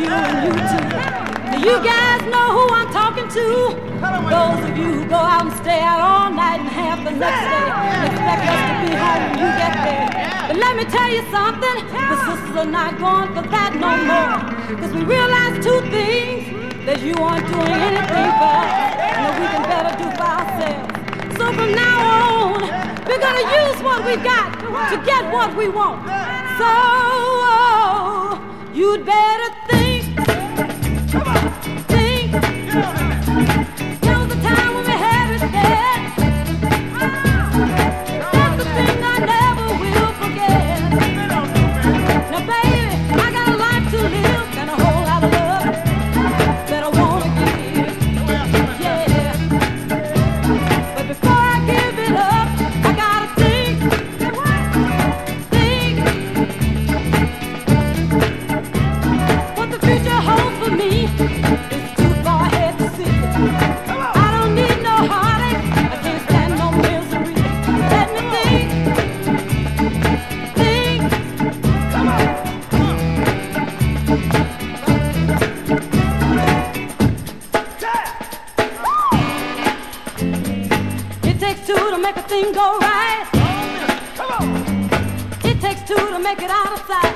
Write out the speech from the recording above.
you and you too. Now you guys know who I'm talking to. Those of you who go out and stay out all night and half the next day expect us to be home when you get there. But let me tell you something, the sisters are not going for that no more. Cause we realize two things, that you aren't doing anything for us, and that we can better do for ourselves. So from now on, we're gonna use what we got to get what we want. So you'd better think. Now's the time when we have it there. That's the thing I never will forget. Now baby, I got a life to live and a whole lot of love that I wanna give. Yeah. But before I give it up, I gotta think. What the future holds for me is too far ahead to see. I don't need no heartache, I can't stand no misery. Let me think. It takes two to make a thing go right. It takes two to make it out of sight.